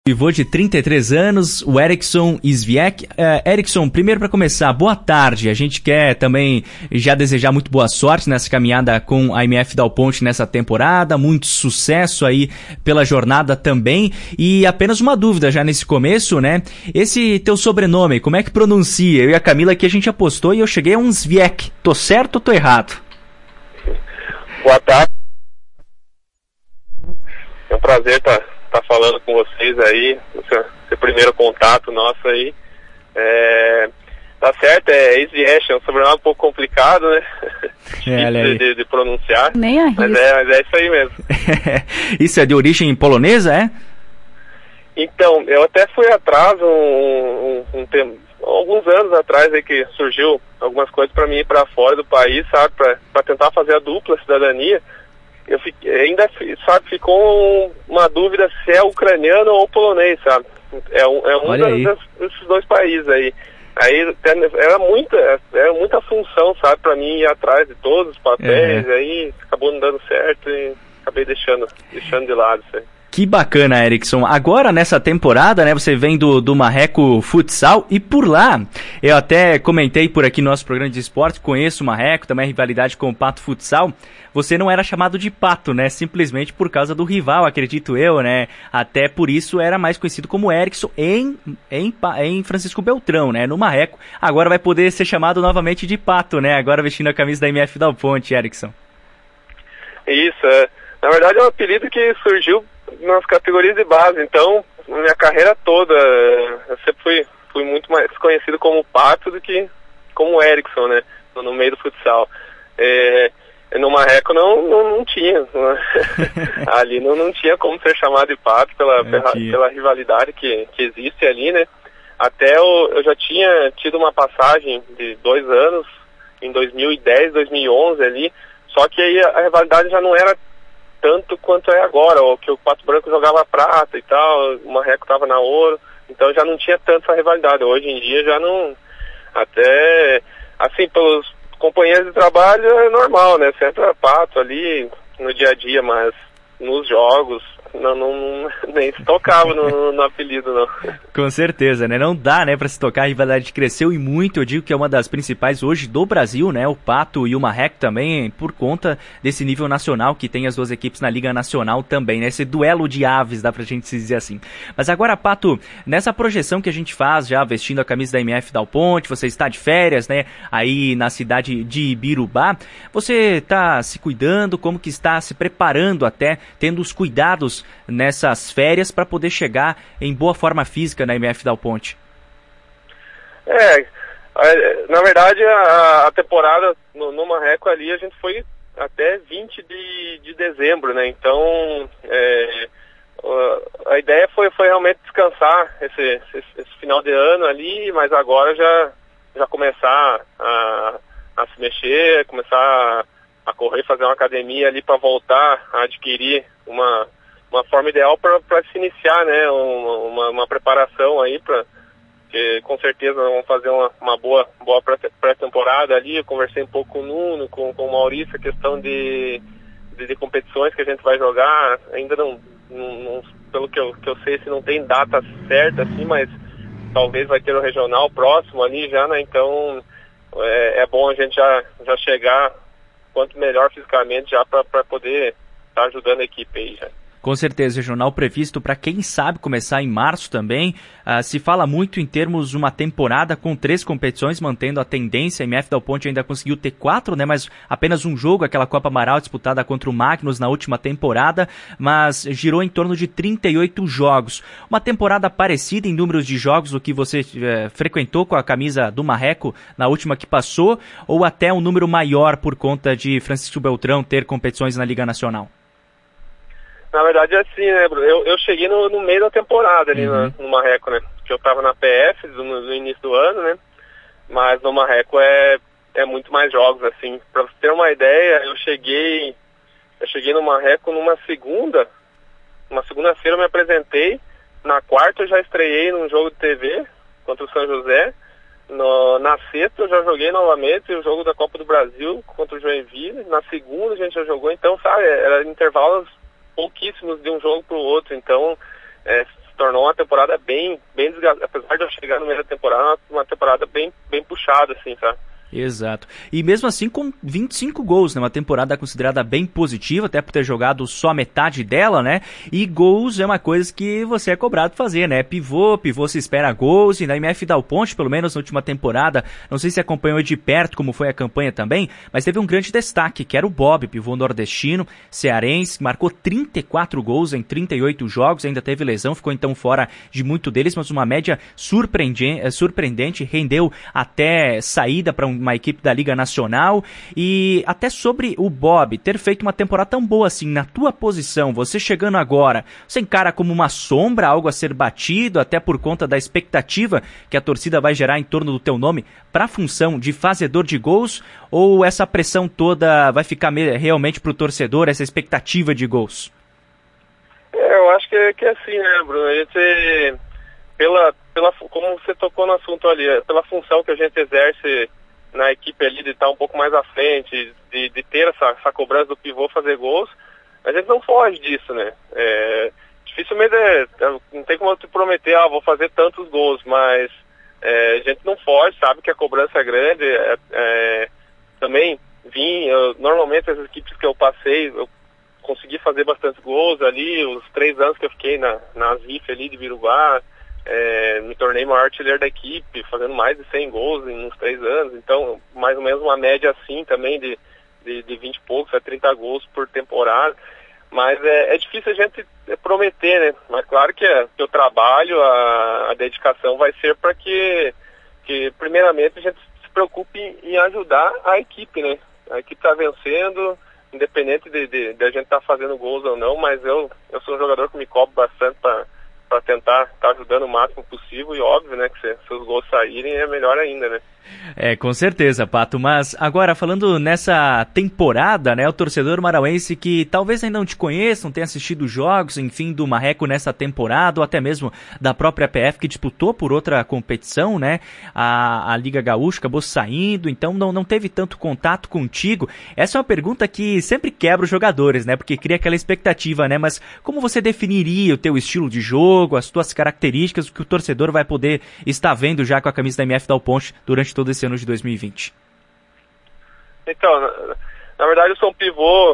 Pivô de 33 anos, o Eriksson Sviek. Eriksson, primeiro para começar, boa tarde. A gente quer também já desejar muito boa sorte nessa caminhada com a MF Dal Ponte nessa temporada, muito sucesso aí pela jornada também. E apenas uma dúvida já nesse começo, né? Esse teu sobrenome, como é que pronuncia? Eu e a Camila aqui a gente apostou e eu cheguei a um Sviek. Tô certo ou tô errado? Boa tarde. É um prazer estar falando com vocês aí, esse primeiro contato nosso aí. Tá certo, é Sviek, é um sobrenome um pouco complicado, né? De pronunciar. Nem arrisco. Mas é isso aí mesmo. Isso é de origem polonesa, é? Então, eu até fui atrás alguns anos atrás aí que surgiu algumas coisas para mim ir para fora do país, sabe? Para tentar fazer a dupla cidadania. Ficou uma dúvida se é ucraniano ou polonês, sabe? É um desses dois países aí. Aí era muita função, sabe, pra mim ir atrás de todos os papéis, aí acabou não dando certo e acabei deixando de lado isso aí. Que bacana, Eriksson. Agora, nessa temporada, né, você vem do Marreco Futsal e por lá, eu até comentei por aqui no nosso programa de esporte, conheço o Marreco, também a rivalidade com o Pato Futsal. Você não era chamado de Pato, né, simplesmente por causa do rival, acredito eu, né, até por isso era mais conhecido como Eriksson em Francisco Beltrão, né, no Marreco. Agora vai poder ser chamado novamente de Pato, né, agora vestindo a camisa da MF Dal Ponte, Eriksson. Isso, na verdade é um apelido que surgiu nas categorias de base, então minha carreira toda eu sempre fui muito mais conhecido como Pato do que como Eriksson, né, no meio do futsal. No Marreco não tinha ali não tinha como ser chamado de Pato pela rivalidade que existe ali, né. Até eu já tinha tido uma passagem de 2 anos em 2010, 2011 ali, só que aí a rivalidade já não era tanto quanto é agora, que o Pato Branco jogava prata e tal, o Marreco estava na ouro, então já não tinha tanto essa rivalidade. Hoje em dia já não, até assim, pelos companheiros de trabalho é normal, né, sempre é Pato ali no dia a dia, mas nos jogos nem se tocava no apelido, não. Com certeza, né? Não dá, né, pra se tocar, a rivalidade cresceu e muito, eu digo que é uma das principais hoje do Brasil, né, o Pato e o Marreco também, por conta desse nível nacional que tem as duas equipes na Liga Nacional também, né, esse duelo de aves, dá pra gente dizer assim. Mas agora, Pato, nessa projeção que a gente faz, já vestindo a camisa da MF Dal Ponte, você está de férias, né, aí na cidade de Ibirubá, você tá se cuidando, como que está se preparando até, tendo os cuidados nessas férias para poder chegar em boa forma física na MF Dal Ponte? Na verdade a temporada no Marreco ali a gente foi até 20 de dezembro, né, então a ideia foi realmente descansar esse final de ano ali, mas agora já começar a se mexer, começar a correr, fazer uma academia ali para voltar a adquirir uma forma ideal para se iniciar, né, uma preparação aí, que com certeza vamos fazer uma boa pré-temporada ali. Eu conversei um pouco com o Nuno, com o Maurício, a questão de competições que a gente vai jogar, ainda não pelo que eu sei, se não tem data certa assim, mas talvez vai ter o regional próximo ali já, né, então é bom a gente já chegar quanto melhor fisicamente já para poder estar ajudando a equipe aí já. Com certeza, regional previsto para quem sabe começar em março também. Se fala muito em termos de uma temporada com 3 competições, mantendo a tendência. A MF Dal Ponte ainda conseguiu ter 4, né? Mas apenas um jogo, aquela Copa Amaral disputada contra o Magnus na última temporada, mas girou em torno de 38 jogos. Uma temporada parecida em números de jogos do que você frequentou com a camisa do Marreco na última que passou, ou até um número maior por conta de Francisco Beltrão ter competições na Liga Nacional? Na verdade é assim, né, Bruno? Eu cheguei no meio da temporada ali no Marreco, né? Porque eu tava na PF no início do ano, né? Mas no Marreco é muito mais jogos, assim. Pra você ter uma ideia, eu cheguei no Marreco numa segunda-feira eu me apresentei, na quarta eu já estreiei num jogo de TV contra o São José, na sexta eu já joguei novamente o jogo da Copa do Brasil contra o Joinville, na segunda a gente já jogou, então, sabe, era intervalos pouquíssimos de um jogo para o outro, então tornou uma temporada bem desgastada, apesar de eu chegar no meio da temporada, uma temporada bem puxada, assim, sabe? Exato. E mesmo assim com 25 gols, né? Uma temporada considerada bem positiva, até por ter jogado só metade dela, né? E gols é uma coisa que você é cobrado fazer, né? Pivô se espera gols, e na MF Dal Ponte, pelo menos na última temporada, não sei se acompanhou de perto como foi a campanha também, mas teve um grande destaque, que era o Bob, pivô nordestino, cearense, que marcou 34 gols em 38 jogos, ainda teve lesão, ficou então fora de muito deles, mas uma média surpreendente, rendeu até saída para uma equipe da Liga Nacional. E até sobre o Bob ter feito uma temporada tão boa assim, na tua posição, você chegando agora, você encara como uma sombra, algo a ser batido, até por conta da expectativa que a torcida vai gerar em torno do teu nome para a função de fazedor de gols, ou essa pressão toda vai ficar realmente pro torcedor, essa expectativa de gols? Eu acho que é assim, né, Bruno? A gente, como você tocou no assunto ali, pela função que a gente exerce na equipe ali, de estar um pouco mais à frente, de ter essa cobrança do pivô fazer gols, a gente não foge disso, né? Dificilmente, não tem como eu te prometer, vou fazer tantos gols, mas a gente não foge, sabe que a cobrança é grande. Também normalmente as equipes que eu passei, eu consegui fazer bastante gols ali, os 3 anos que eu fiquei na ZIF ali de Birubá, me tornei maior artilheiro da equipe, fazendo mais de 100 gols em uns 3 anos, então mais ou menos uma média assim também de 20 e poucos a 30 gols por temporada, mas é difícil a gente prometer, né? Mas claro que o trabalho, a dedicação vai ser para que primeiramente a gente se preocupe em ajudar a equipe, né? A equipe está vencendo, independente de a gente estar fazendo gols ou não, mas eu sou um jogador que me cobro bastante para tentar estar ajudando o máximo possível, e óbvio, né, que se os gols saírem é melhor ainda, né? Com certeza, Pato, mas agora falando nessa temporada, né, o torcedor marauense que talvez ainda não te conheça, não tenha assistido jogos, enfim, do Marreco nessa temporada, ou até mesmo da própria PF que disputou por outra competição, né, a Liga Gaúcha acabou saindo, então não teve tanto contato contigo. Essa é uma pergunta que sempre quebra os jogadores, né, porque cria aquela expectativa, né, mas como você definiria o teu estilo de jogo, as tuas características, o que o torcedor vai poder estar vendo já com a camisa da MF Dal Ponte durante todo esse ano de 2020? Então, na verdade eu sou um pivô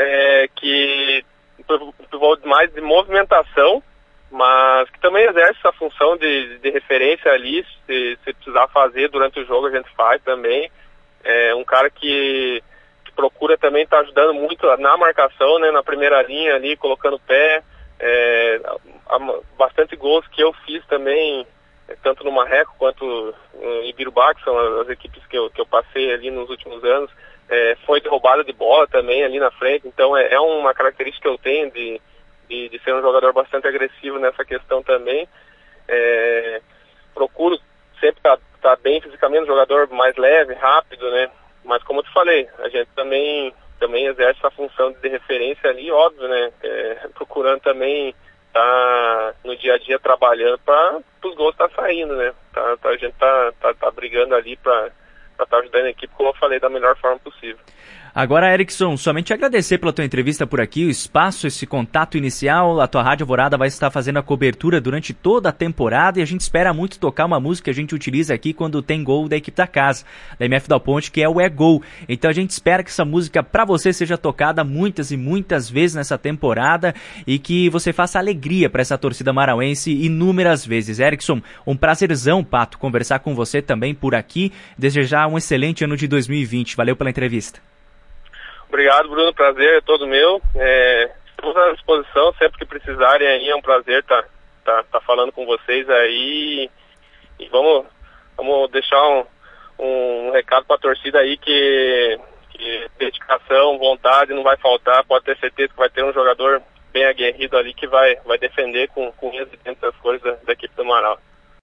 um pivô mais de movimentação, mas que também exerce essa função de referência ali, se precisar fazer durante o jogo a gente faz também. Um cara que procura também estar ajudando muito na marcação, né, na primeira linha ali, colocando o pé. Bastante gols que eu fiz também, tanto no Marreco quanto em Ibirubá, que são as equipes que eu passei ali nos últimos anos, foi de roubada de bola também ali na frente, então é uma característica que eu tenho de ser um jogador bastante agressivo nessa questão também. Procuro sempre estar bem fisicamente, um jogador mais leve, rápido, né? Mas como eu te falei, a gente também exerce essa função de referência ali, óbvio, né? Procurando também estar no dia a dia trabalhando para os gols estar saindo, né? A gente tá brigando ali para estar ajudando a equipe, como eu falei, da melhor forma possível. Agora, Erickson, somente agradecer pela tua entrevista por aqui, o espaço, esse contato inicial. A tua Rádio Alvorada vai estar fazendo a cobertura durante toda a temporada e a gente espera muito tocar uma música que a gente utiliza aqui quando tem gol da equipe da casa, da MF Dal Ponte, que é o Gol. Então a gente espera que essa música para você seja tocada muitas e muitas vezes nessa temporada e que você faça alegria para essa torcida marauense inúmeras vezes. Erickson, um prazerzão, Pato, conversar com você também por aqui. Desejar um excelente ano de 2020. Valeu pela entrevista. Obrigado, Bruno, prazer é todo meu. Estamos à disposição, sempre que precisarem aí, é um prazer tá falando com vocês aí. E vamos deixar um recado para a torcida aí que dedicação, vontade não vai faltar, pode ter certeza que vai ter um jogador bem aguerrido ali que vai defender com unhas e dentes as cores da equipe do Marau.